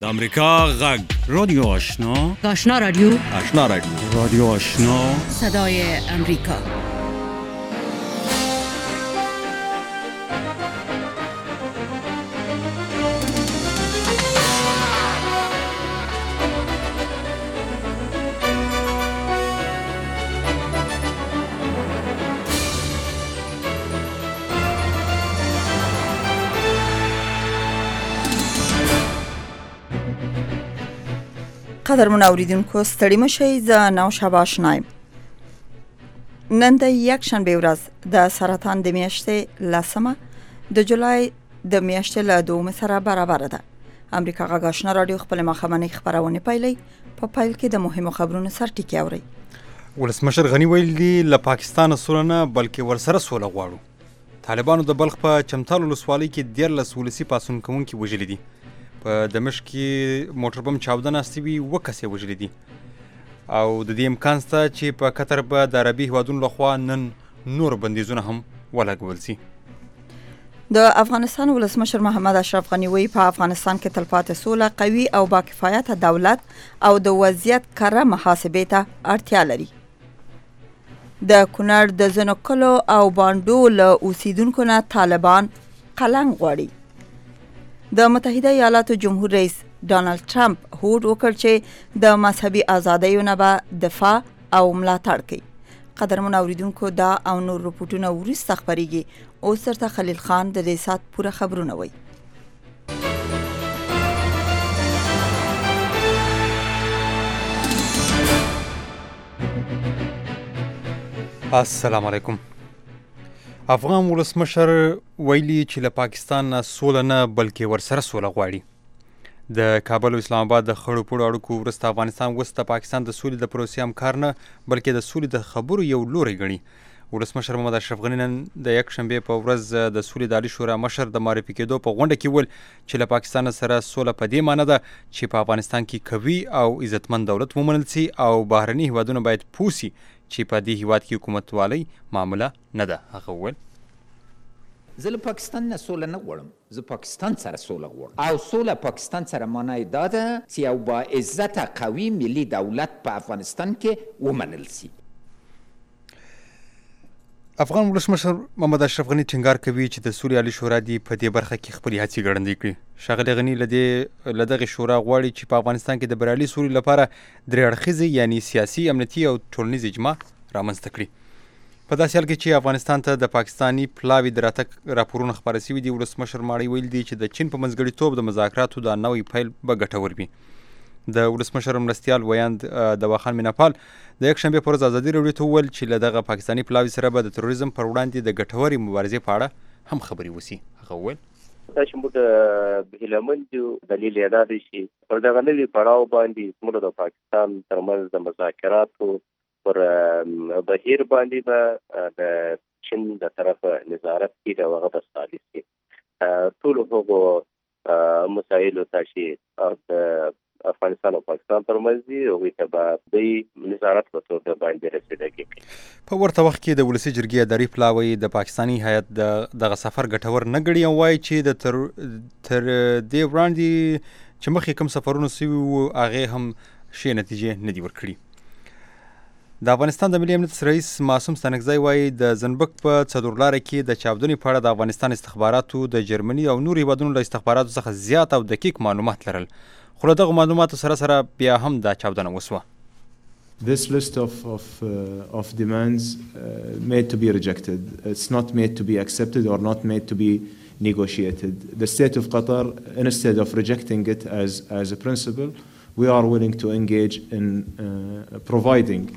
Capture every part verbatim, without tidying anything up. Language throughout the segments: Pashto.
امریکا غږ رادیو آشنا آشنا رادیو آشنا رادیو رادیو آشنا صدای امریکا. قدرمن اوریدونکو ستړي مشئ، زه نوشا آشنایم. نن د یک شنبه ورځ د سرطان د میاشتې لسمه د جولای د میاشتې له دومه سره برابر ده. امریکا غږ آشنا رادیو خپل مخامنۍ خبرونه پیلي په پیل کې د مهمو خبرونو سر ټکی اوري. ولسمشر غنی ویل دی له پاکستان سره نه بلکې ورسره سوله غواړو. طالبانو د بلخ په چمتال ولسوالۍ کې دیارلس ولسي پاڅون کوونکي وژلي دي. په دمشق کې موټر بم چاودنه استوي و کسې وژلي دي او د دې امکان شته چې په قطر به د عربي هیوادونو لخوا نن نور بندیزونه هم ولګول شي. د افغانستان ولسمشر محمد اشرف غنی وی په افغانستان کې تلپاتې سوله، قوي او باکفایته دولت او د وضعیت کره محاسبې ته اړتیا لري. د کونړ د ځینو کلو او بانډو له اوسیدونکو نه طالبان قلنګ غواړي. د متحده ایالاتو جمهور رئیس ډانلډ ټرمپ هوډ وکړ چې د مذهبي ازادیو نه به دفاع او ملاتړ کوي. قدرمن اوریدونکو دا او نور رپورټونه وروسته خپریږي. اوس درته خلیل خان د دې سات پوره خبرونه وایي. السلام علیکم. افغان ولسمشر ویلي چې له پاکستان نه سوله نه بلکې ورسره سوله غواړي. د کابل او اسلام آباد د خړو پړو اړیکو وروسته افغانستان اوس د پاکستان د سولې د پروسې همکار نه بلکې د سولې د خبرو یو لوری ګڼي. ولسمشر محمد اشرف غني نن د یک شنبې په ورځ د سولې د عالي شورا مشر د معرفي کېدو په غونډه کې ویل چې له پاکستان سره سوله په دې معنی ده چې په افغانستان کې قوي او عزتمند دولت ومنل شي او بهرني هیوادونه باید پوه شي چې په دې هیواد کې حکومتوالۍ معامله نه ده. هغه ویل زه له پاکستان نه سوله نه غواړم، زه پاکستان سره سوله غواړم او سوله پاکستان سره معنی دا ده چې یو با عزته قوي ملي دولت په افغانستان کې ومنل شي. افغان ولسمشر محمد اشرف غني ټینګار کوي چې د سولې عالي شورا دی په دې برخه کې خپلې هڅې ګړندۍ کړي. ښاغلی غني له دې له دغې شورا غواړي چې په افغانستان کې د بریالي سولې لپاره درې اړخیزې یعنی سیاسي، امنیتي او ټولنیز اجماع رامنځته کړي. په داسې حال کې چې افغانستان ته د پاکستاني پلاوي د راتګ راپورونه خپاره شوي دي، ولسمشر ماړی ویل دي چې د چین په منځګړیتوب د مذاکراتو دا نوی پیل به ګټور وي. د ولسمشر مرستیال ویاند دواخان میناپال د یک شنبې په ورځ ازادي راډیو ته وویل چې له دغه پاکستاني پلاوي سره به د تروریزم پر وړاندې د ګټورې مبارزې په اړه هم خبرې وشي. هغه وویل دا چې موږ هیلهمند یو، دلیل یې دا دی چې پر دغه نوي پړاو باندې موږ د پاکستان ترمنځ د مذاکراتو پر بهیر باندې به د چین د طرفه نظارت کېږي او هغه به صالح شي. ټولو هغو مسایلو ته چې د افغانستان او پاکستان ترمنځ دي هغوی ته به دوی نظارت په توګه باندې رسېدګي کوي. په ورته وخت کې د ولسي جرګې اداري پلاوی د پاکستاني هیات دغه سفر ګټور نه ګڼي او وایي چې د تر تر دې وړاندې چې مخکې کوم سفرونه سوي وو هغې هم ښې نتیجې نه دي ورکړي. د افغانستان د ملي امنیت رئیس معصوم ستانکزی وایي د زنبق په څلورلاره کې د چاودنې په اړه د افغانستان استخباراتو د جرمني او نورو هیوادونو له استخباراتو څخه زیات او دقیق معلومات لرل، خو له دغو معلوماتو سره سره بیا هم دا چاودنه وسوه. This list of of uh, of demands uh, made to be rejected. It's not made to be accepted or not made to be negotiated. The state of Qatar, instead of rejecting it as as a principle, we are willing to engage in uh, providing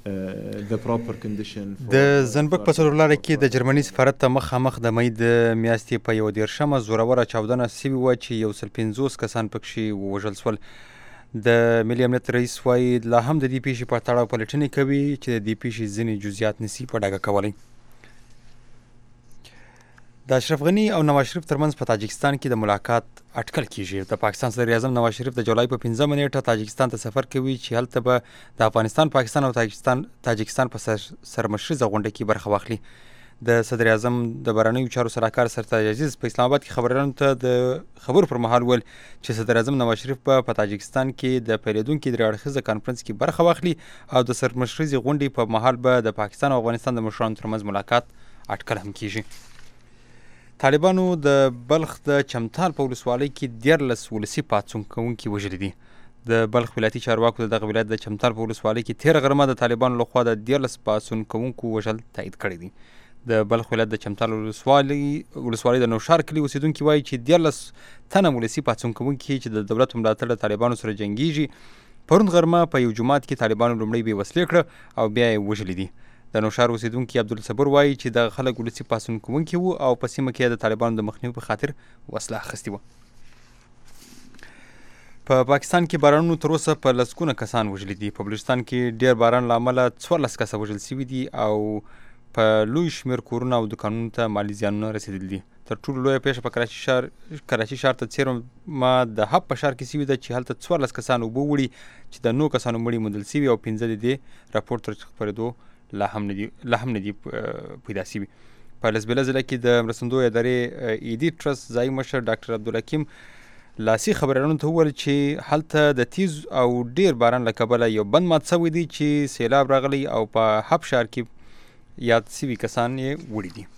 د زنبق په څلورلاره کې د جرمني سفارت ته مخامخ د مۍ د میاشتې په یوه دېرشمه زوروره چاودنه سوې وه چې یو سل پنځوس کسان پکښې ووژل شول. د ملي امنیت رئیس وایي لا هم د دې پیښې په تړاو پلټنې کوي چې د دې پیښې ځینې جزئیات نشي په ډاګه کولی. د اشرف غني او نواز شریف ترمنځ په تاجکستان کې د ملاقات اټکل کیږي. د پاکستان صدر اعظم نواز شریف د جولای په پنځمه نیټه تاجکستان ته سفر کوي چې هلته به د افغانستان، پاکستان او تاجکستان تاجکستان په سرمشریزه غونډه کې برخه واخلي. د صدر اعظم د بهرنیو چارو سلاکار سرتاج عزیز په اسلام آباد کې خبريالانو ته د خبرو پر مهال ویل چې صدر اعظم نواز شریف په تاجکستان کې د پیریدونکو درې اړخیزه کانفرنس کې برخه واخلي او د سرمشريزي غونډې په مهال به د پاکستان او افغانستان د مشرانو ترمنځ ملاقات اټکل هم کیږي. طالبانو د بلخ د چمتال په ولسوالۍ کې دیارلس ولسي پاڅون کوونکي وژلي دي. د بلخ ولایتي چارواکو د دغه ولایت د چمتال په ولسوالۍ کې تېره غرمه د طالبانو لخوا د دیارلس پاڅون کوونکو وژل تایید کړی دی. د بلخ ولایت د چمتال ولسوالۍ ولسوالۍ د نوشار کلي اوسیدونکي وایي چې دیارلس تنه ولسي پاڅون کوونکي چې د دولت په ملاتړ د طالبانو سره جنګیږي پرون غرمه په یو جومات کې طالبانو لومړی بې وسلې کړه او بیا یې وژلي دي. د نوشار اوسیدونکي عبدالصبور وایي چې دغه خلک ولسي پاڅون کوونکي وو او په سیمه کې د طالبانو د مخنیوي په خاطر وسله اخیستې وه. په پا پاکستان کې بارانونو تر اوسه په لسګونه کسان وژلي دي. په بلوچستان کې ډېر باران له امله څوارلس کسه وژل شوي دي او په لوی شمېر کورونه او دوکانونو ته مالي زیانونه رسېدلي دي. تر ټولو لویه پیښه په کراچي ښار کراچي ښار ته څیرمه د هب په ښار کې شوې ده چې هلته څوارلس کسان اوبه وړي چې د نو کسانو مړي موندل شوي او پنځه د دې راپور تر خپرېدو لا هم نه دي لا هم نه دي پیدا شوي. په لسبیله ضلع کې د مرستندویه ادارې ایدي ټرست ځایي مشر ډاکټر عبدالحکیم لاسي خبريالانو ته وویل چې هلته د تیز او ډیر باران له کبله یو بند مات شوی دی چې سیلاب راغلی او په هب ښار کې یاد شوي کسان یې وړي دي.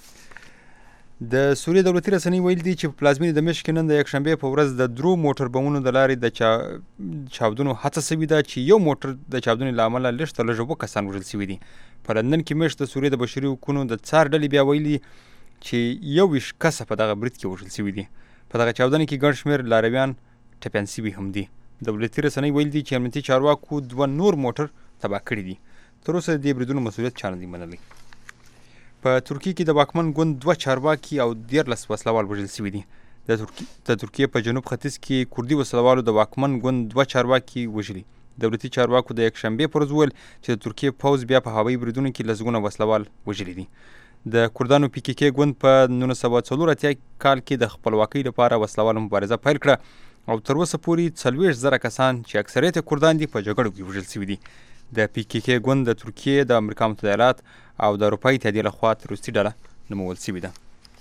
د سوریې دولتي رسنۍ ویل دي چې په پلازمینې دمشق کې نن د یکشنبې په ورځ د درو موټر بمونو د لارې د چا چاودنو هڅه شوې ده چې یو موټر د چاودنې له امله لږ تر لږه اووه کسان وژل شوي دي. په لندن کې میاشت د سوریې د بشري حقونو د څار ډلې بیا ویلي چې یو ویشت کسه په دغه برید کې وژل شوي دي. په دغه چاودنې کې ګڼ شمېر لارویان ټپیان شوي هم دي. دولتي رسنۍ ویل دي چې امنیتي چارواکو دوه نور موټر تباه کړي دي. تر اوسه د دې بریدونو مسؤلیت چا نه دی منلی. په ترکیې کې د واکمن ګوند دوه چارواکي او دیارلس وسلوال وژل شوي دي. د ترکیې په جنوب ختیځ کې کردي وسلوالو د واکمن ګوند دوه چارواکي وژلي. دولتي چارواکو د یکشنبې پر ورځ وویل چې د ترکیې پوځ بیا په هوایي بریدونو کې لسګونه وسلوال وژلي دي. د کردانو پی کې کې ګوند په نولس سوه څلور اتیا کال کې د خپلواکۍ لپاره وسلواله مبارزه پیل کړه او تر اوسه پورې څلوېښت زره کسان چې اکثریت یې کردان دي په جګړو کې وژل شوي دي. د پی کې کې ګوند د ترکیې د امریکا متحده ایالات او د اروپایي اتحادیې لخوا تروریستي ډله نومول شوې ده.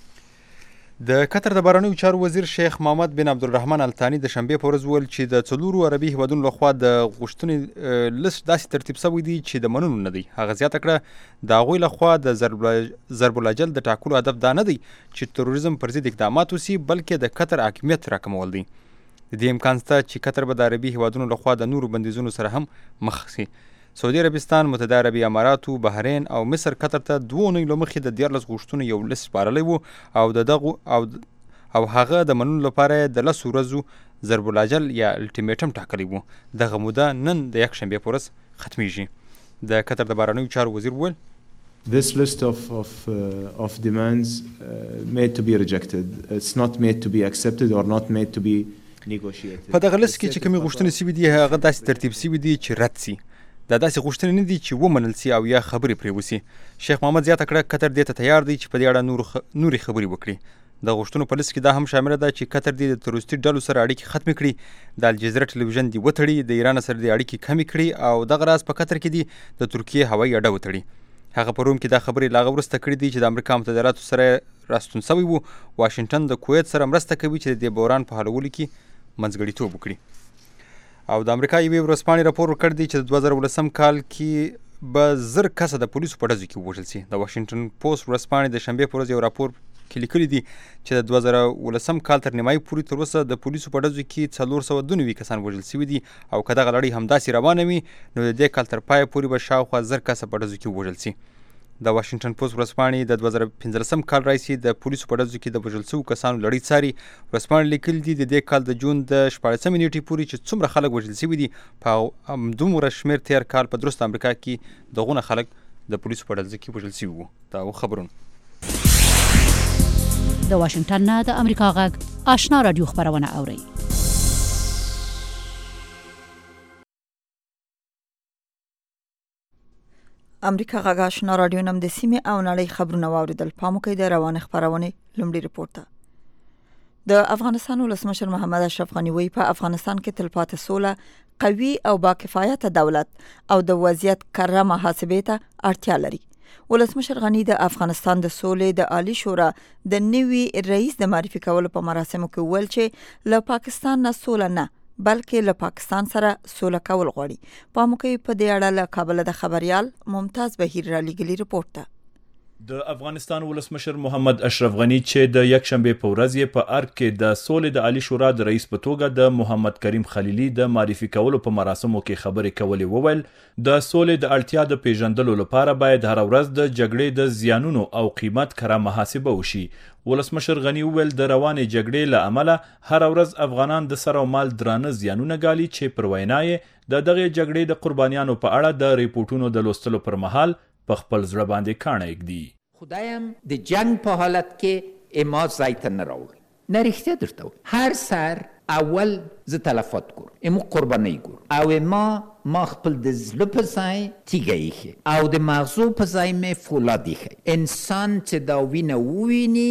د قطر د بهرنیو چارو وزیر شیخ محمد بن عبدالرحمن الثاني د شنبې په ورځ وویل چې د څلورو عربي هیوادونو لخوا د غوښتنې لیست داسې ترتیب شوی دی چې د منلو نه دی. هغه زیاته کړه د هغوی لخوا د ضرب الاجل د ټاکلو هدف دا نه دی چې تروریزم پر ضد اقدامات وسي بلکې د قطر حاکمیت راکمول دی. د دې امکان شته چې قطر به د عربي هیوادونو لخوا د نورو بندیزونو سره هم مخ شي. سعودي عربستان، متحده عربي اماراتو، بحرین او مصر قطر ته دوه اونۍ له مخکې د دیارلس غوښتنو یو لیست سپارلی و او د دغو او او هغه د منلو لپاره د لسو ورځو ضرب الاجل یا الټیمیټم ټاکلی و. دغه موده نن د یکشنبې په ورځ ختمیږي. د قطر د بهرنیو چارو وزیر وویل This list of of uh, of demands uh, made to be rejected. It's not made to be accepted or not made to be negotiated. په دغه لیست کې چې کومې غوښتنې شوي دي هغه داسې ترتیب شوي دي چې رد سي. دا داسې غوښتنې نه دي چې ومنل سي او یا خبرې پرې وسي. شیخ محمد زیاته کړه قطر دې ته تیار دی چې په دې اړه نور خ... نورې خبرې وکړي. د غوښتنو په لیست کې دا هم شامله ده چې قطر دې د تروریستي ډلو سره اړیکې ختمې کړي، د الجزیره ټلویزیون دې وتړي، د ایران سره دې اړیکې کمې کړي او دغه راز په قطر کې دې د ترکیې هوایي اډه وتړي. هغه په روم کې دا خبرې لا هغه وروسته کړي دي چې د امریکا متحده ایالاتو سره راستون شوی و. واشنګټن د کویت سره مرسته کوي چې د دې بحران په حلولو کې منځګړیتوب وکړي. او د امریکا یوې ورځپاڼې راپور ورکړی دی چې د دوه زره ولسم کال کې به زر کسه د پولیسو په ډزو کې ووژل شي. د واشنګټن پوسټ ورځپاڼې د شنبې په ورځ یو راپور کې لیکلي دي چې د دوه زره ولسم کال تر نیمایي پورې تر اوسه د پولیسو په ډزو کې څلور سوه دوه نوي کسان وژل شوي دي او که دغه لړۍ همداسې روانه وي نو د دې کال تر پایه پورې به شاوخوا زر کسه په ډزو کې ووژل شي. د واشنګټن پوسټ ورځپاڼې د دوه زره پنځلسم کال راهیسې د پولیسو په ډزو کې د وژل شویو کسانو لړۍ څاري. ورځپاڼې لیکلي دي د دې کال د جون د شپاړسمې نیټې پورې چې څومره خلک وژل شوي دي په همدومره شمېر تېر کال په درست امریکا کې دغونه خلک د پولیسو په ډزو کې وژل شوي وو. دا و خبرونه. د واشنګټن نه د امریکا غږ آشنا رادیو خبرونه اورئ. امریکا غږ آشنا رادیو نم د سیمې او نړۍ خبرونه واوریدل. پام وکړئ د روانې خبرونې لومړی رپورټ ته. د افغانستان ولسمشر محمد اشرف غني وایي په افغانستان کې تلپاتې سوله، قوي او باکفایته دولت او د وضعیت کره محاسبې ته اړتیا لري. ولسمشر غنی د افغانستان د سولې د عالی شورا د نوي رئیس د معرفي کولو په مراسمو کې ویل چې له پاکستان نه سوله نه بلکې له پاکستان سره سوله کول غواړي. په موقع په دې اړه له کابل د خبريال ممتاز بهیر را لېږلي رپورټ ده. د افغانستان ولسمشر محمد اشرف غنی چې د یک شنبه په ورځ یې په ارګ کې د سولې د عالی شورا د رئیس په توګه د محمد کریم خلیلی د معرفي کولو په مراسمو کې خبرې کولې وویل د سولې د اړتیا د پیژندلو لپاره باید هر ورځ د جګړې د زیانونو او قیمت کره محاسبه وشي. ولسمشر غنی وویل د روانې جګړې له امله هر ورځ افغانان د سر او مال درانه زیانونه ګالي چې پر وینا یې د دغه جګړې د قربانیانو په اړه د ریپورتونو د لوستلو پر مهال په خپل زړه باندې کاڼه ایږدي. خدایم د جنگ په حالت کې اما ځای ته نه راوړي. نه رښتیا درته وایم، هر سر اول زه تلفات ګورم، امو قربانۍ ګورم او اما ما خپل د زړه په ځای تیږه ایښې او د مغزو په ځای مې فولاد ایښی. انسان چې دا وینه وویني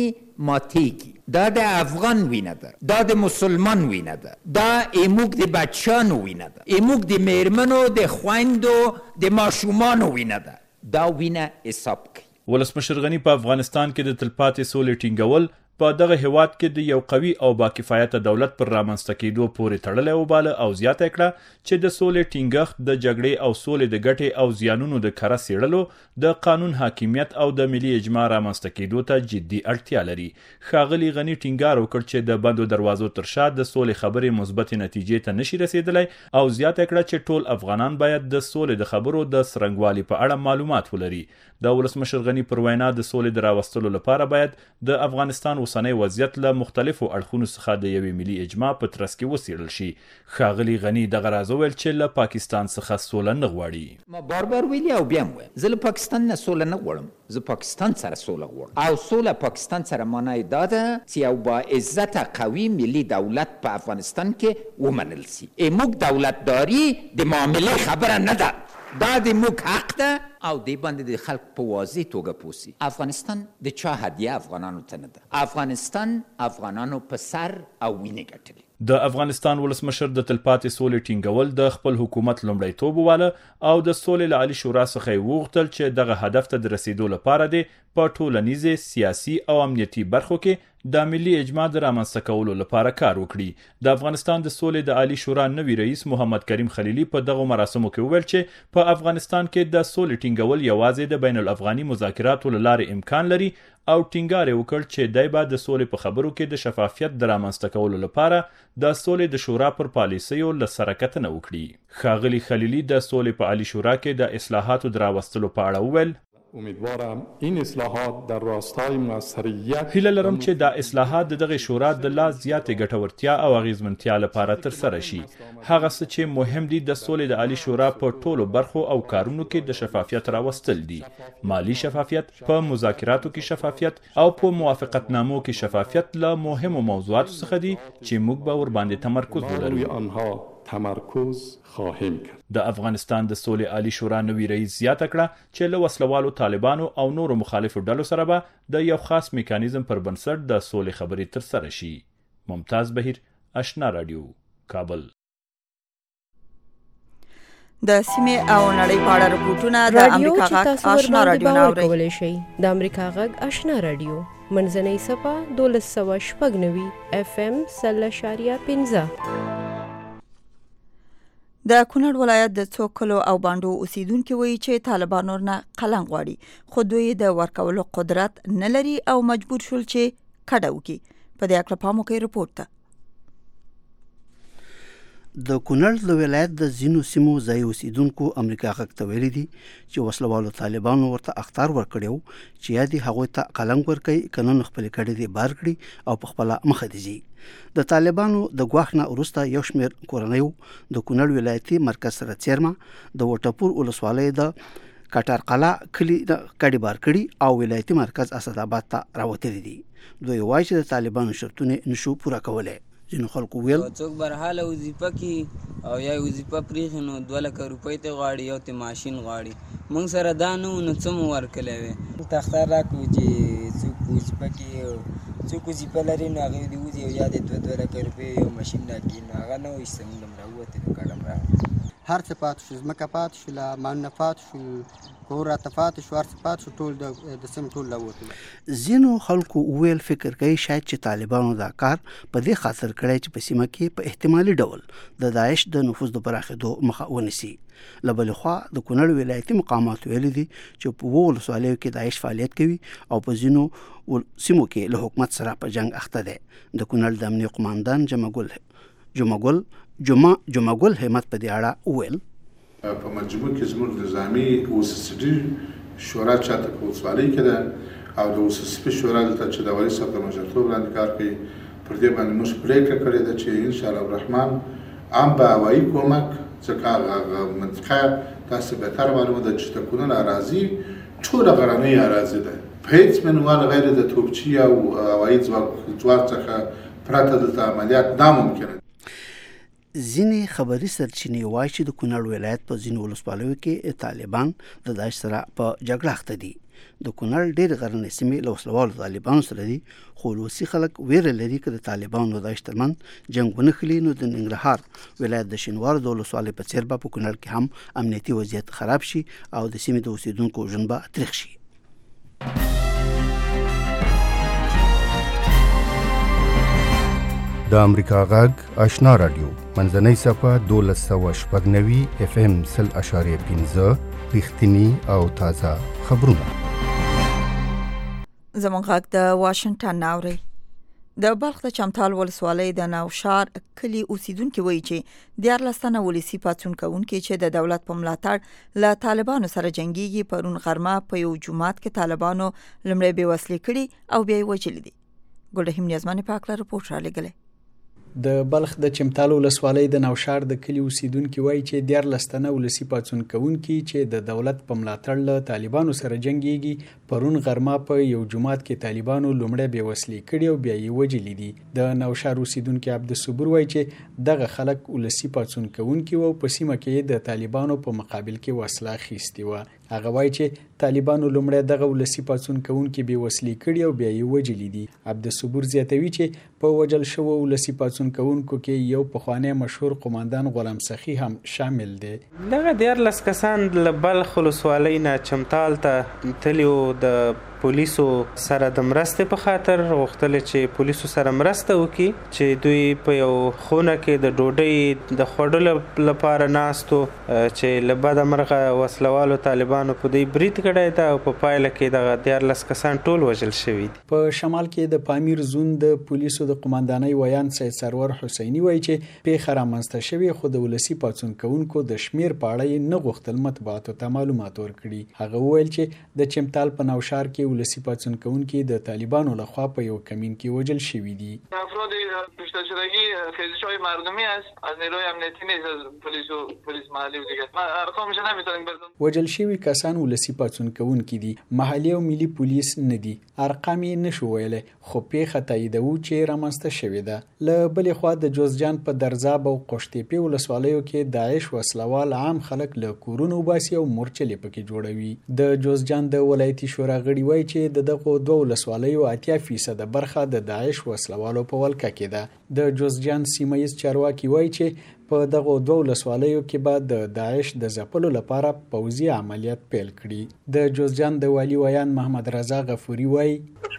ماتیږي. دا د افغان وینه ده، دا د مسلمان وینه ده، دا ایموږ د بچیانو وینه ده، ایموږ د میرمنو د خویندو د ماشومانو وینه ده. دا وینه حساب کوي. ولسمشر غنی په افغانستان کې د تلپاتې سولې ټینګول په دغه هیواد کې د یو قوي او باکفایته دولت پر رامنځته کېدو پورې تړلی وباله او زیاته کړه چې د سولې ټینګښت د جګړې او سولې د ګټې او زیانونو د کره څېړلو د قانون حاکمیت او د ملي اجماع رامنځته کېدو ته جدي اړتیا لري. ښاغلي غني ټینګار وکړ چې د بندو دروازو تر شا د سولې خبرې مثبتې نتیجې ته نشي رسېدلی او زیاته کړه چې ټول افغانان باید د سولې د خبرو د څرنګوالي په اړه معلومات ولري. د ولسمشر غني پر وینا د سولې د راوستلو لپاره باید د افغانستان اوسنی وضعیت له مختلفو اړخونو څخه د یوې ملي اجماع په ترڅ کې وڅېړل شي. ښاغلي غني دغه راز وویل چې له پاکستان څخه سوله نه غواړي. ما بار بار ویلي او بیا هم وایم، زه له پاکستان نه سوله نه غواړم، زه پاکستان سره سوله غواړم او سوله پاکستان سره معنی دا ده چې یو با عزته قوي ملي دولت په افغانستان کې ومنل سي. موږ دولتداري د معاملې خبره نه ده، دا د موږ حق ده او دی باندې د خلک په واضح توګه پوسی. افغانستان د چا هدیه افغانانو ته نه ده. افغانستان افغانانو په سر او وینې ګټلې. د افغانستان ولسمشر د تلپاتې سولې ټینګول د خپل حکومت لومړیتوب وواله او د سولې له عالي شورا څخه یې وغوښتل چې دغه هدف ته د رسیدو لپاره دی په ټولنیزې، سیاسي او امنیتي برخو کې د ملي اجماع د رامنځته کولو لپاره کار وکړي. د افغانستان د سولې د عالي شورا نوي رئیس محمد کریم خلیلی په دغه مراسمو کې وویل چې په افغانستان کې د سولې ټینګول یوازې د بین الافغاني مذاکراتو له لارې امکان لري او ټینګار یې وکړ چې دی به د سولې په خبرو کې د شفافیت د رامنځته کولو لپاره د سولې د شورا پر پالیسیو له سره کتنه وکړي. ښاغلي خلیلي د سولې په عالي شورا کې د اصلاحاتو د راوستلو په اړه وویل امیدوارم این اصلاحات در راستای موثریت هیله لرم چې دا اصلاحات د دغه شورا د لا زیاتې ګټورتیا او اغیزمنتیا لپاره ترسره شي. هغه څه چې مهم دي د سولې د عالی شورا په ټولو برخو او کارونو کې د شفافیت راوستل دي. مالی شفافیت، په مذاکراتو کې شفافیت او په موافقتنامو کې شفافیت له مهمو موضوعاتو څخه دي چې موږ به ورباندې تمرکز ولرو. تمرکز خواهیم کرد. د افغانستان د سولې عالی شورا نوي رئیس زیاته کړه چې له وسلوالو طالبانو او نورو مخالفو ډلو سره به د یو خاص میکانیزم پر بنسټ د سولې خبرې ترسره شي. ممتاز بهیر، آشنا رادیو، کابل. د سیمې او نړۍ په اړه رپورټونه د امریکا غږ آشنا رادیو نه اورئ. د امریکا غږ آشنا رادیو منځنۍ صفه دولس سوه شپږ نوي اف ام سل اشاریه پنځه. د کونړ ولایت د څو کلو او بانډو اوسیدونکو وایي چې طالبانو نه قلم غواړي، خو دوی د ورکولو قدرت نه لري او مجبور شول چې کډه وکړي. په دې اړه پام وکړئ رپورټ ته. د کونړ د ولایت د ځینو سیمو ځای اوسیدونکو امریکا غږ ته ویلي دي چې وسلوالو طالبانو ورته اخطار ورکړی و چې یا دې هغوی ته قلم ورکوي که نه نو خپلې کډې دې بار کړي او په خپله مخه دې ځي. د طالبانو د ګواښ نه وروسته یو شمېر کورنیو د کونړ ولایتي مرکز سره څیرمه د وټپور ولسوالۍ د کټار قلعه کلي کډې بار کړي او ولایتي مرکز اسداباد ته راوتلي دي. دوی وایي چې د طالبانو شرطونه نشو پوره کولی. ځینو خلکو ویل څوک برحاله وظیفه کې او یا وظیفه پرېښي نو دوه لکه روپۍ ته غواړي، یو ته ماشین غواړي. موږ سره دا نه وو نو څه مو ورکړی وی. تختار راکړو چې څوک وظیفه کې څوک وظیفه لري نو هغې دې وځي او یا دې دوه دوه لکه روپۍ یو ماشین راکړي، نو هغه نه وایسته موږ هم راووتلو کډم راغلو. هر څه پاتې شو، ځمکه پاتې شو، مالونه پاتې شو، کور راته پاتې شو، هر څه پاتې شو، ټول د سیمې ټول راووتل. ځینو خلکو وویل فکر کوي شاید چې طالبانو دا کار په دې خاطر کړی چې په سیمه کې په احتمالي ډول د داعش د نفوذ د پراخېدو مخه ونیسي. له بلې خوا د کونړ ولایتي مقاماتو ویلي دي چې په اووه ولسوالیو کې داعش فعالیت کوي او په ځینو سیمو کې له حکومت سره په جنګ اخته دی. د کونړ د امنیه قماندان جمعګل جمعګل جمعه جمعګل همت په دې اړه وویل په مجموع کې زموږ نظامي اوسسډي شورا چاته په ولسوالۍ کې ده او د اوسسپي شورا دلته چې د والي صاحب د مشرتوب لاندې کار کوي. پر دې باندې موږ پرېکړه کړې ده چې انشاءالله الرحمن عام به هوایي کومک ځکه هغه منطقه تاسو بهتر معلومه ده چې د کونړ اراضي ټوله غرنۍ اراضي ده، په هېڅ منوال غیر د توپچي او هوایي ځواک څخه پرته دلته عملیات ناممکنه. ځینې خبري سرچینې وایي چې د کونړ ولایت په ځینو ولسوالیو کې طالبان د داعش سره په جګړه اخته دي. د کونړ ډېر غرنۍ سیمې له وسلوالو طالبانو سره دي، خو ولسي خلک ویره لري که د طالبانو او داعش ترمنځ جنګ ونه خلي نو د ننګرهار ولایت د شینوارو د ولسوالۍ په څېر به په کونړ کې هم امنیتي وضعیت خراب شي او د سیمې د اوسېدونکو ژوند به تریخ شي. د امریکا غږ آشنا رادیو منځنۍ صفحه دولس سوه شپږ نوي اف ام سل اشاریه پنځه رښتیني او تازه خبرونه. زموږ غږ د واشنګټن ناوري. د بلخ د چمتال ولسوالۍ د نوشار کلي اوسیدونکو وایي چې دیارلس تنه ولسي پاڅون کوونکي چې د دولت په ملاتړ له طالبانو سره جنګيږي پرون غرمه په یو جومات کې طالبانو لمړی بې وسلې کړي او بیا یې وژلي دي. ګلرحیم نیازمانې پاکله رپورټ را لېږلی. د بلخ د چمتال ولسوالۍ د نوشار د کلي اوسیدونکو وایي چې دیارلس تنه ولسي پاڅون کوونکي چې د دولت په ملاتړ له طالبانو سره جنګيږي پرون غرمه په یو جومات کې طالبانو لومړی بې وسلې کړي او بیا یې وژلي دي. د نوشار اوسیدونکو عبدالصبور وایي چې دغه خلک ولسي پاڅون کوونکي وو په سیمه کې د طالبانو په مقابل کې وسله اخیستې وه. هغه وایي چې طالبانو لومړی دغه ولسي پاڅون کوونکي بې وسلې کړي او بیا یې وژلي دي. عبدالصبور زیاتوي چې په وژل شوو ولسي پاڅون کوونکو کې یو پخوانی مشهور قوماندان غلام سخي هم شامل دی. دغه دیارلس کسان له بلخ ولسوالۍ نه چمتال ته تللي وو د پولیسو سره د مرستې په خاطر غوښتل چې پولیسو سره مرسته وکړي چې دوی په یو خونه کې د ډوډۍ د خوړلو لپاره ناستو چې له بده مرغه وسلوالو طالبانو په دوی برید کړی ده او په پایله کې دغه دیارلس کسان ټول وژل شوي دي. په شمال کې د پامیر زون د پولیسو د قماندانۍ ویان سید سرور حسیني وایي چې پیښه رامنځته شوې خو د ولسي پاڅون کوونکو د شمیر په اړه یې نه غوښتل مطبوعاتو ته معلومات ورکړي. هغه وویل چې د چمتال په نوشار کې ولسی پاڅون کوونکي د طالبانو لخوا په یو کمین کې وژل شوي دي. افراد کشته شدگی خیزش‌های مردمی است از نیروی امنیتی نیست از پلیس و پلیس محلی و دیگه. ما ارقامش نمیتونیم بزنیم. وژل شوي کسان ولسی پاڅون کوونکي دي، محلي او ملي پولیس نه دي. ارقام یې نشو ویلی خو پیښه تاییدوو چې رامنځته شوې ده. له بلې خوا د جوزجان په درزاب او قوشتېپې ولسوالیو کې داعش وسلوال عام خلک له کورونو وباسي او مورچلې پکې جوړوي. د جوزجان د ولایتي شورا غړي وایي چې د دغو دوه ولسوالیو اتیا فیصده برخه د داعش وسلوالو په ولکه کې ده. د جوزجان سیمه ییز چارواکي وایي چې په دغو دوه ولسوالیو کې به د داعش د ځپلو لپاره پوځي عملیات پیل کړي. د جوزجان د والي ویان محمد رضا غفوري وایي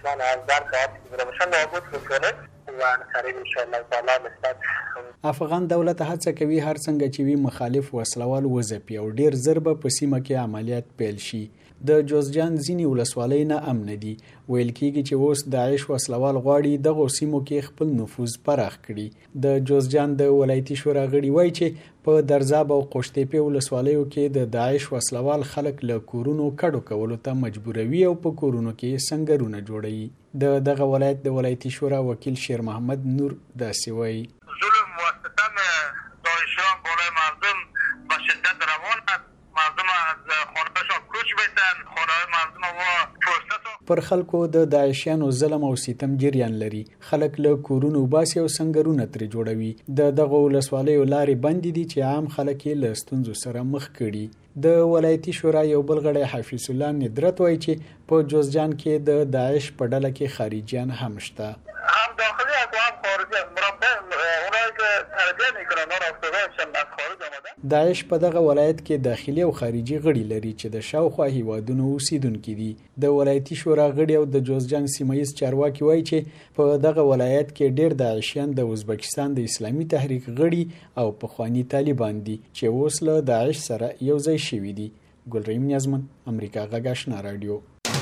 افغان دولت هڅه کوي هر څنګه چې وي مخالف وسلوال وځپي او ډیر زر به په سیمه کې عملیات پیل شي. د جوزجان ځینې ولسوالۍ نه امن دي. ویل کېږي چې اوس داعش وسلوال غواړي دغو سیمو کې خپل نفوذ پراخ کړي. د جوزجان د ولایتي شورا غړي وایي چې په درزاب او قوشتېپې ولسوالیو کې د داعش وسلوال خلک له کورونو کډو کولو ته مجبوروي او په کورونو کې سنگرونه جوړوي. د دغه ولایت د ولایتي شورا وکیل شیر محمد نور داسې وایي ظلم موسطن داعشیان بالای مردم به شدت روان است. مردم از خانه‌شان کوچ بیتن، خانه‌های مردم و فرصت پر خلکو د داعشیانو ظلم او ستم جریان لري. خلک له کورونو وباسي او سنگرونه ترې جوړوي. د دغه ولسوالیو لارې بندې دي چې عام خلک یې له ستونزو سره مخ کړي. د ولایتي شورا یو بل غړی حفیظ الله ندرت وایي چې په جوزجان کې د داعش په ډله کې خارجیان هم شته. هم داخلی و هم خارجی. مربع اونایی که تربیه میکنن اونا را افتادهشان از خارج آمده. داعش په دغه ولایت کې داخلي او خارجي غړي لري چې د شاوخوا هیوادونو اوسیدونکي دي. د ولایتي شورا غړي او د جوزجان سیمه ییز چارواکي وایي چې په دغه ولایت کې ډېر داعشیان د ازبکستان د اسلامي تحریک غړي او پخواني طالبان دي چې اوس له داعش سره یو ځای شوي دي. ګلریم نیازمن، امریکا غږ آشنا رادیو.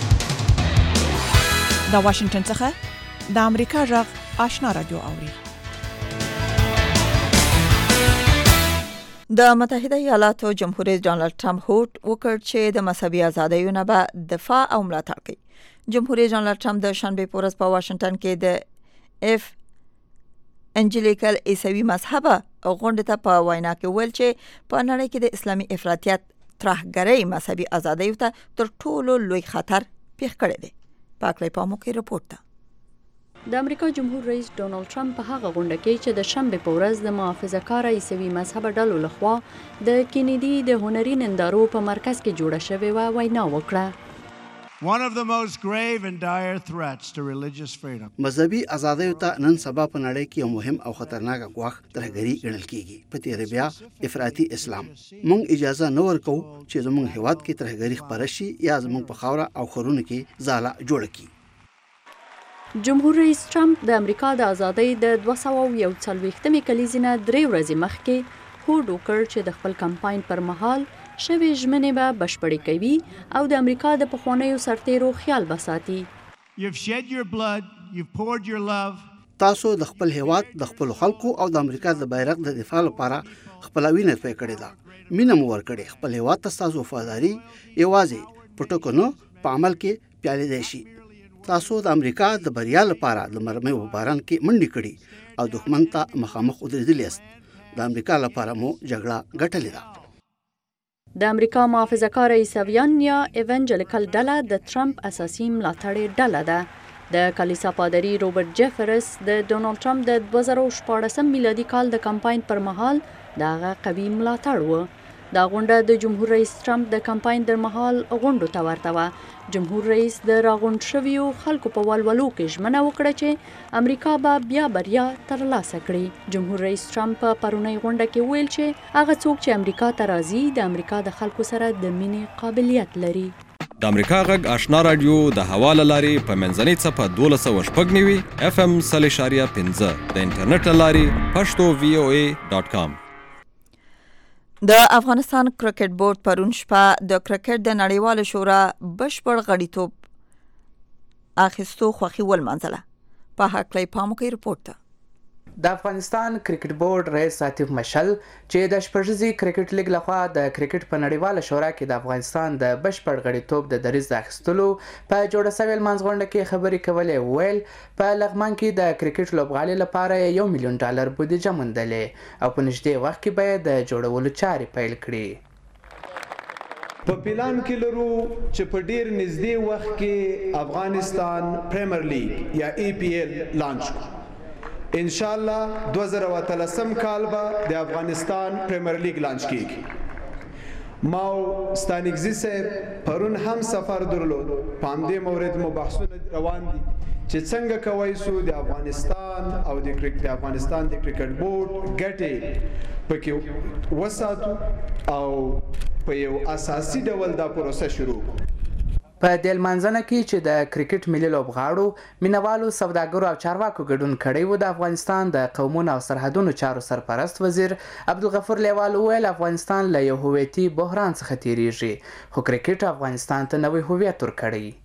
د واشنگټن څخه د امریکا غږ آشنا رادیو اوري. د متحده ایالاتو جمهور رئیس ډانلډ ټرمپ هوډ وکړ چې د مذهبي ازادیو نه به دفاع او ملاتړ کوي. جمهور رئیس ډانلډ ټرمپ د شنبه په ورځ په واشنگټن کې د اف انجلیکل عیسوي مذهب غونډې ته په وینا کې ویل چې په نړۍ کې د اسلامي افراطیت ترهګرۍ مذهبي ازادیو ته تر ټولو لوی خطر پیښ کړی دی. پاکلي پاموکي رپورټ ده. د امریکا جمهور رئیس ډونالد ټرمپ په هغه غونډه کې چې د شنبه په ورځ د محافظه‌کار عیسوي مذهب ډلو لخوا د کینیدي د هنري نندارو په مرکز کې جوړه شوې و وینا وکړه. One of the most grave and dire threats to religious freedom. مذهبي ازادیو ته نن سبا په نړۍ کې یو مهم او خطرناک ګواښ ترهګري ګڼل کیږي. په تیر بیا افراطي اسلام. موږ اجازه نه ورکو چې زموږ هیواد کې ترهګري خپره شي یا زموږ په خاوره او خرونه کې ځاله جوړه کړي. جمهور رئیس ټرمپ د امریکا د ازادۍ د دوه سوه یو څلوېښتمې کلیزې نه درې ورځې مخکې هوډ وکړ چې د خپل کمپاین پر مهال شوې ژمنې به بشپړې کوي او د امریکا د پخوانیو سرتیرو خیال به ساتي. تاسو د خپل هیواد د خپل خلکو او د امریکا د بیرغ د دفاع لپاره خپل وینه توی کړې ده. مینه مو ورکړې. خپل هیواد ته تاسو وفاداري یوازې په ټکو نه په عمل کې پیالې دی شي. تاسو د امریکا د بریا لپاره د مرمۍ په باران کې منډې کړي او دښمن ته مخامخ ودرېدلی یاست. د امریکا لپاره مو جګړه ګټلې ده. د امریکا محافظه‌کار عیسویان یا ایونجلیکل ډله د ټرمپ اساسي ملاتړې ډله ده. د کلیسا پادري روبرت جیفرس د ډونالد ټرمپ د دوه زره شپاړسم میلادي کال د کمپاین پر مهال دغه قوي ملاتړ و. دا غونډه د جمهور رئیس ټرمپ د کمپاین در مهال غونډو ته ورته وه. جمهور رئیس د راغونډ شویو خلکو په ولولو کې ژمنه وکړه چې امریکا به بیا بریا ترلاسه کړي. جمهور رئیس ټرمپ په پرونۍ غونډه کې ویل چې هغه څوک چې امریکا ته راځي د امریکا د خلکو سره د مینې قابلیت لري. د امریکا غږ آشنا رادیو د حواله لارې په منځنۍ څپه دولس سوه شپږ نوي اف ام سل اشاریه پنځه د انټرنیټ له لارې پښتو وی او ای ډاټ کام. د افغانستان کرکټ بورډ پرون شپه د کرکټ د نړیوال شورا بشپړ غړیتوب اخیستو خوښي ولمانځله. په هکله پام کوي رپورټ ده. د افغانستان کرکټ بورډ رئیس عاطف مشل چې د شپږیزې کرکټ لیګ لخوا د کرکټ په نړیواله شورا کې د افغانستان د بشپړ غړیتوب د دریځ اخیستلو په جوړه سوې لمانځغونډه کې خبرې کولې. ویل په لغمان کې د کرکټ لوبغالي لپاره یو میلیون ډالر بودیجه موندلې او په نږدې وخت کې به د جوړولو چارې پیل کړي. په پلان کې لرو چې په ډیر نږدې وخت کې افغانستان پریمیر لیګ یا ای پی ایل لانچ کړو. ان شاء الله دوه زره اتلسم کال به د افغانستان پریمیر لیګ لانچ کیږي. ما او ستانګزي صاحب پرون هم سفر درلود. په همدې مورد مو بحثونه روان دي چې څنګه کوي سو د افغانستان او د کرکټ د افغانستان د کرکټ بورډ ګټې پکې وساتو او په یو اساسي ډول دا پروسه شروع کړو. په دې لمانځنه کې چې د کرکټ ملي لوبغاړو مینوالو سوداګرو او چارواکو ګډون کړی و، د افغانستان د قومونو او سرحدونو چارو سرپرست وزیر عبدالغفور لیوال وویل افغانستان له یو هویتي بحران څخه تیریږي خو کرکټ افغانستان ته نوی هویت ورکړی.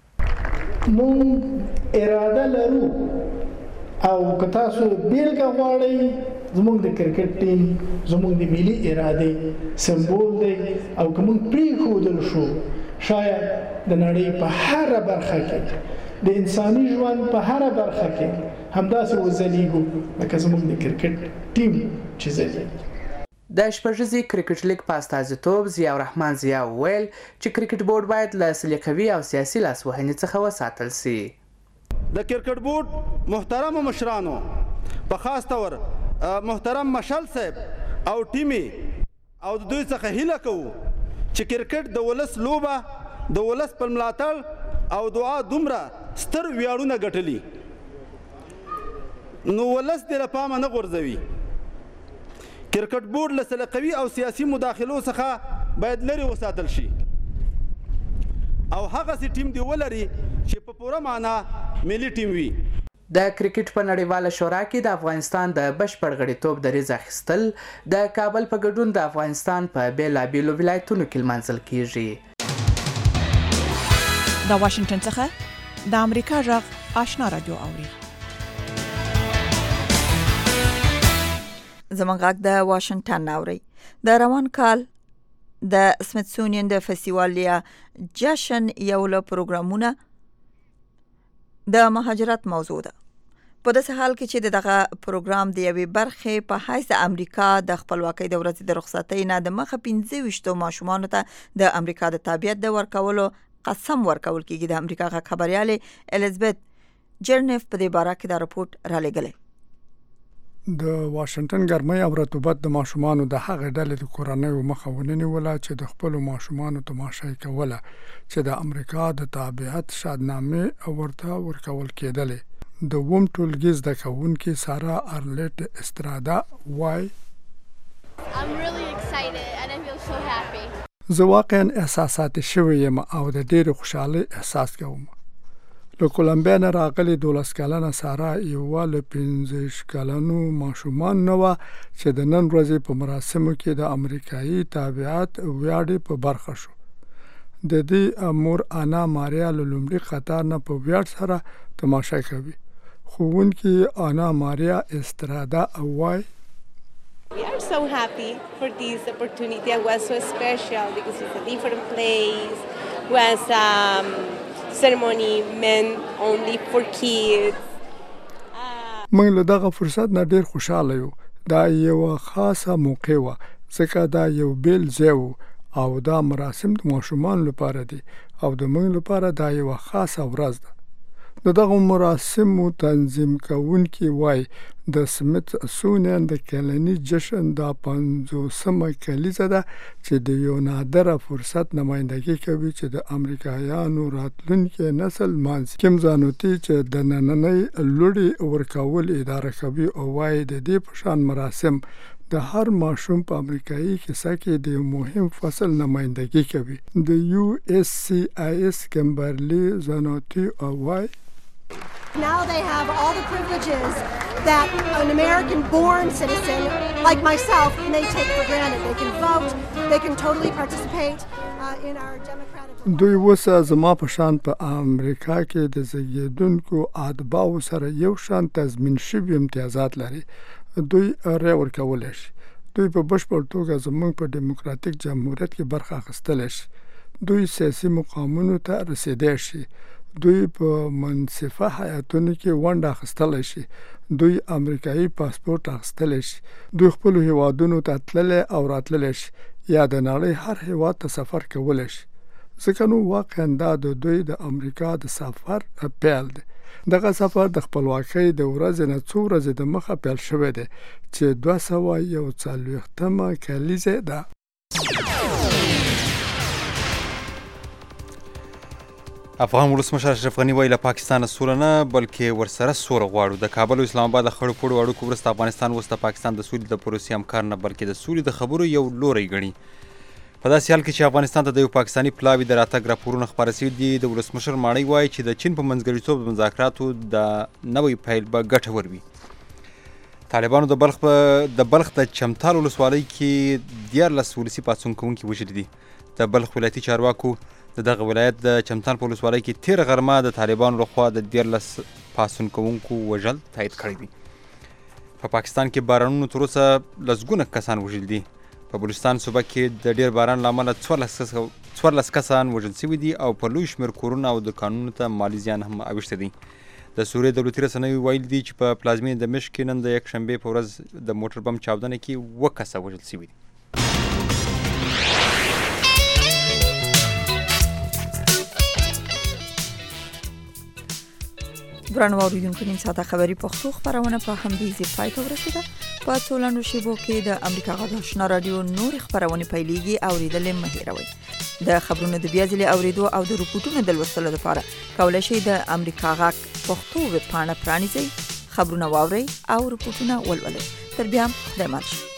مونږ اراده لرو او که تاسو بیلګه غواړئ زمونږ د کرکټ ټیم زمونږ د ملي ارادې سمبول دی او که مونږ پرېښودل شو شاید د نړۍ په هره برخه کې د انساني ژوند په هره برخه کې همداسې وځلیږو لکه زمونږ د کرکټ ټیم چې ځلیږي. د شپږیزې کرکټ لیګ په استازیتوب ضیاء الرحمن ضیاء وویل چې کرکټ بورډ باید له سلیقوي او سیاسي لاسوهنې څخه وساتل سي. د کرکټ بورډ محترم مشرانو په خاص تور محترم مشل صاحب او ټیمي او د دوی څخه هیله کوو چې کرکټ د ولس لوبه د ولس په ملاتړ او دعا دومره ستر ویاړونه ګټلي نو ولس دې له پامه نه غورځوي کرکټ بورډ له سلیقوي او سیاسي مداخلو څخه باید لرې وساتل شي او هغسې ټیم دی ولري چې په پوره معنا ملي ټیم وي. د کرکټ په نړیواله شورا کې د افغانستان د بشپړ غړیتوب دریځ اخیستل د کابل په ګډون د افغانستان په بېلابېلو ولایتونو کې لمانځل کیږي. د واشنگټن څخه د امریکا غږ آشنا رادیو اوري. زموږ غږ د واشنگټن اوري. د روان کال د سمیتسونین د فستیوال یا جشن یو له پروګرامونه د مهاجرت موضوع ده. په داسې حال کې چې دغه پروګرام د یوې برخې په حیث د امریکا د خپلواکۍ د ورځې د رخصتۍ نه د مخه پنځه ویشتو ماشومانو ته د امریکا د تابعیت د ورکولو قسم ورکول کېږي. د امریکا غږ خبریالې الیزابت جرنف په دې باره کې دا رپورټ را لېږلی. د واشنگټن ګرمۍ او رطوبت د ماشومانو د هغه ډلې د کورنیو مخه ونیوله چې د خپلو ماشومانو تماشا کوله چې د امریکا د تابعیت شهادتنامې ورته ورکول کېدلې. د ووم ټولګي زده کوونکې سارا ارلټ استرادا وای زه واقعا احساساتي شوی یم او د ډېرې خوشحالۍ احساس کوم. له کولمبیا نه راغلي دولس کلنه سارا یوه له پنځه کلنو ماشومان نه وه چې د نن ورځې په مراسمو کې د امریکایي تابعیت ویاړ په برخه شو. د دې مور انا ماریا له لومړي قطار نه په ویاړ سره تماشا کوي. ښوونکي انا ماریا استرادا وای We are so happy for this opportunity. It was so special because it's a different place. It was um, ceremony meant only for kids. موږ له دغه فرصت نه ډېر خوشاله یو. دا یو خاصه موقع و ځکه دا یو بیل ځای و او دا مراسم د ماشومان لپاره دي او د موږ لپاره دا یو خاصه ورځ ده. د دغه مراسمو تنظیم کوونکي وای د سمیتسونین د کلني جشن د پنځوسمه کلیزه ده چې د یو نادره فرصت نمایندګي کوي چې د امریکایانو راتلونکي نسل مانځي. کیم زانوتی چې د نننۍ لوړې ورکول اداره کوي او وای د دې په شان مراسم د هر ماشوم په امریکایي کیسه کې د مهم فصل نمایندګي کوي. د یو اس سی آی اس کمبرلی زانوتی او وای Now they have all the privileges that an American-born citizen like myself may take for granted. They can vote, they can totally participate uh, in our democratic... دوی وسه زما په شان په امریکا کې د زیږیدونکو اتباعو سره یو شان تضمین شوي امتیازات لري. دوی رای ورکولی شي. دوی په بشپړ توګه زموږ په ډیموکراتیک جمهوریت کې برخه اخیستلی شي. دوی سیاسي مقامونو ته رسیدای شي. دوی په منصفه حیاتونو کې ونډه اخیستلی شي. دوی امریکایي پاسپورت اخیستلی شي. دوی خپلو هیوادونو ته تللی او راتللی شي یا د نړۍ هر هیواد ته سفر کولی شي. ځکه نو واقعا دا د دوی د امریکا د سفر پیل دی. دغه سفر د خپلواکۍ د ورځې نه څو ورځې د مخه پیل شوی دی چې دوه سوه یو څلوېښتمه کلیزه ده. افغان ولسمشر اشرف غني وایي له پاکستانه سوله نه بلکې ورسره سوله غواړو. د کابل او اسلام آباد له خړو پړو اړیکو وروسته افغانستان اوس د پاکستان د سولې د پروسې همکار نه بلکې د سولې د خبرو یو لوری ګڼي. په داسې حال کې چې افغانستان ته د یو پاکستاني پلاوي د راتګ راپورونه خپاره شوي دي، د ولسمشر ماڼۍ وایي چې د چین په منځګړیتوب د مذاکراتو د نوی پیل به ګټور وي. طالبانو د بلخ د بلخ د چمتال ولسوالۍ کې دیارلس ولسي پاڅون کوونکي وژلي دي. د بلخ ولایتي چارواکو د دغه ولایت د چمتال په ولسوالۍ کې تېره غرمه د طالبانو لخوا د دیارلس پاڅون کوونکو وژل تایید کړی دي. په پاکستان کې بارانونو تر اوسه لسګونه کسان وژل دي. په بلوچستان صوبه کې د ډېر باران له امله څوارلس کسان وژل شوي دي او په لوی شمېر کورونه او دوکانونو ته مالي زیان هم اوښتی دی. د سوریې دولتي رسنیو ویلي دي چې په پلازمینې دمشق کې نن د یکشنبې په ورځ د موټر بم چاودنه کې اووه کسه وژل شوي دي. درنو اوریدونکو نیم ساعته خبری پښتو خبرونه په همدې ځای پای ته ورسیده. په څو لنډو شیبو کې د امریکا غږ آشنا رادیو نور خبرونه پیلېږي. اوریدل مه هېروئ. د خبرونو د بیا ځلې اوریدو او د رپورټونو د لوستلو لپاره کولی شئ د امریکا غږ پښتو ویب پاڼه پرانیزئ، خبرونه واورئ او رپورټونه ولولئ. تر بیا خدای مل شي.